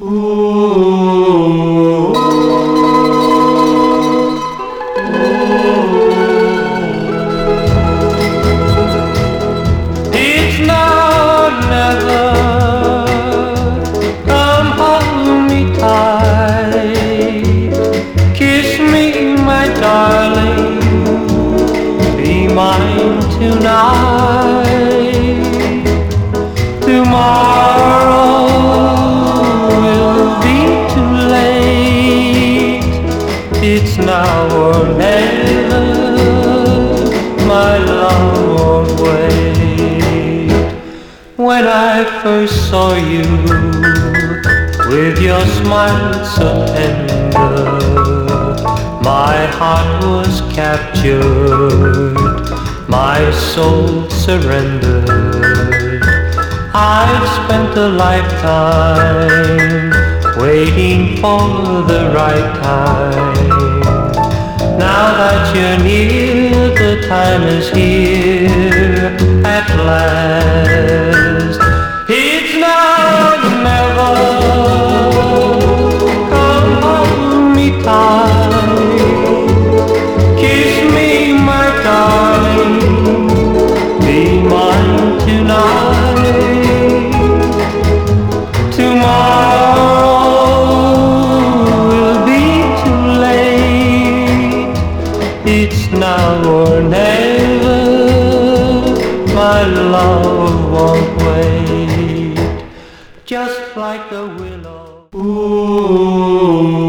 It's now or never. Come hold me tight, kiss me, my darling, be mine tonight. Tomorrow will be too late. It's now or never. My love won't wait. When I first saw you, with your smile so tender, my heart was captured, my soul surrendered. I've spent a lifetime waiting for the right time. Now that you're near, the time is here at last. It's now or never. Come hold me tight, kiss me, my darling, be mine tonight. Tomorrow will be too late. It's now or never. My love won't wait. Just like the willow. Ooh.